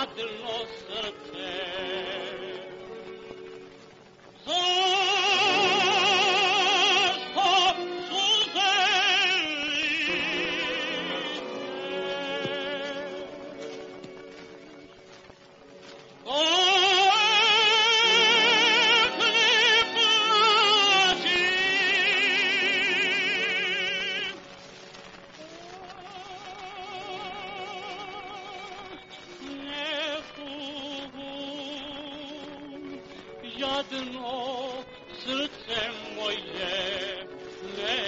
jadno srce. Jadno srce moje ne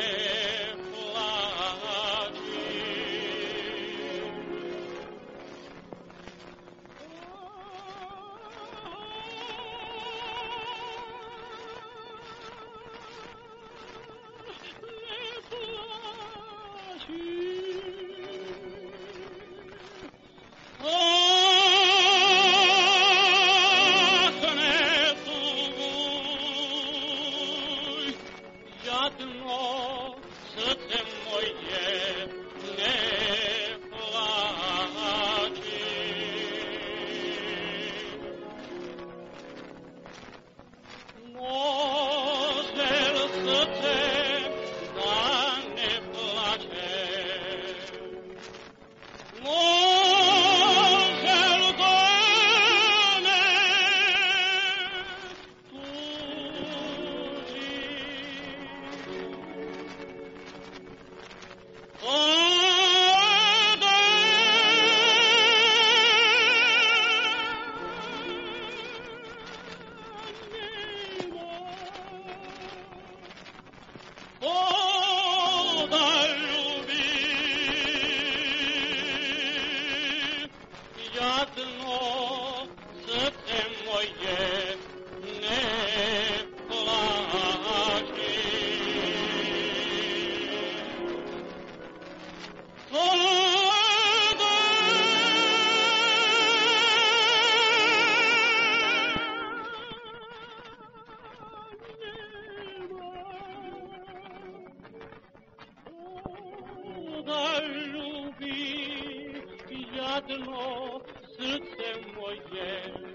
plači. Jadno srce moje ne plači. Može li srce da ne plače? Može li da ne tuži? Jadno srce moje ne plači. Jadno srce moje